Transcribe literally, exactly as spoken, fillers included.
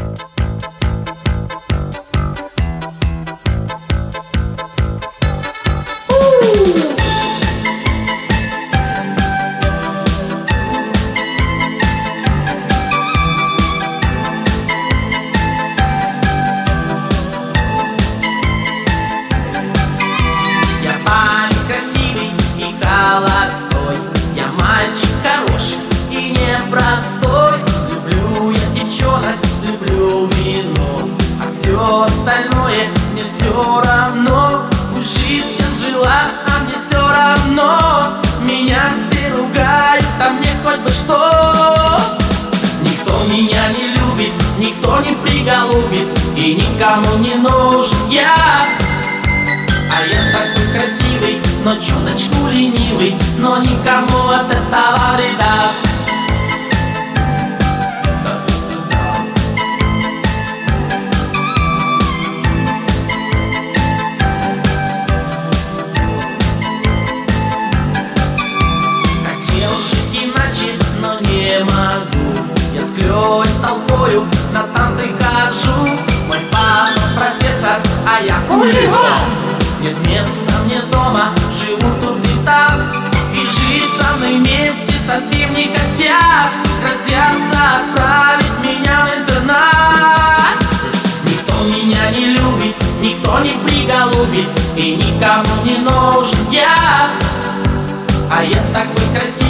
Простой. Люблю я девчонок, люблю вино, а все остальное мне все равно. Жизнь я жила, а мне все равно. Меня все ругают, а мне хоть бы что. Никто меня не любит, никто не приголубит, и никому не нужен я. А я такой красивый, но чуточку ленивый, но никому от этого вреда. Я с клёвой толпою на танцы хожу. Мой папа профессор, а я хулиган. Нет места мне дома, живу тут и там, и жить со мной вместе совсем не хотят. Грозятся отправить меня в интернат. Никто меня не любит, никто не приголубит, и никому не нужен я. А я такой красивый,